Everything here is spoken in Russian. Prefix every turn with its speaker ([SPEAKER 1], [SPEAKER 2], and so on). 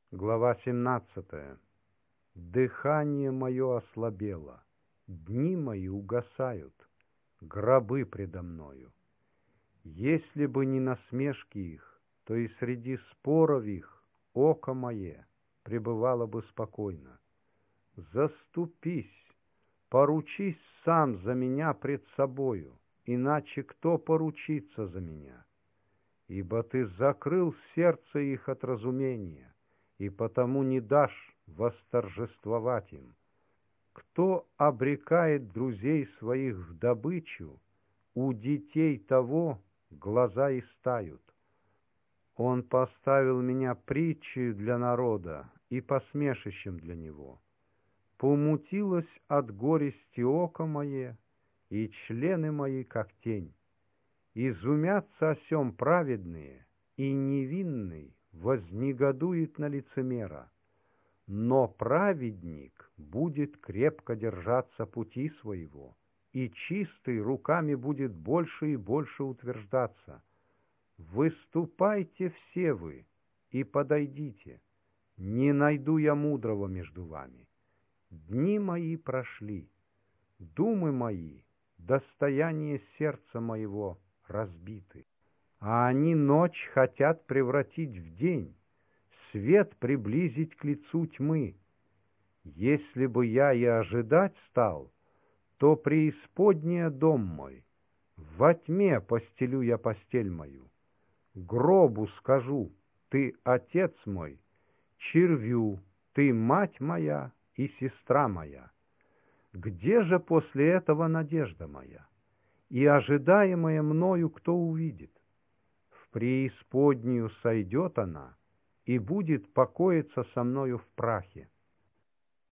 [SPEAKER 1] Глава 17. Дыхание мое ослабело, дни мои угасают, гробы предо мною. Если бы не насмешки их, то и среди споров их око мое пребывало бы спокойно. Заступись, поручись сам за меня пред собою, иначе кто поручится за меня? Ибо ты закрыл сердце их от разумения, и потому не дашь восторжествовать им. Кто обрекает друзей своих в добычу, у детей того глаза истают. Он поставил меня притчей для народа и посмешищем для него. Помутилось от горести око мое, и члены мои, как тень. Изумятся о сем праведные, и невинный вознегодует на лицемера. Но праведник будет крепко держаться пути своего, и чистый руками будет больше и больше утверждаться. Выступайте все вы и подойдите, не найду я мудрого между вами. Дни мои прошли, думы мои, достояние сердца моего разбиты, а они ночь хотят превратить в день, свет приблизить к лицу тьмы. Если бы я и ожидать стал, то преисподняя дом мой, во тьме постелю я постель мою. Гробу скажу: ты отец мой, червю: ты мать моя и сестра моя. Где же после этого надежда моя? И ожидаемое мною кто увидит? В преисподнюю сойдет она и будет покоиться со мною в прахе.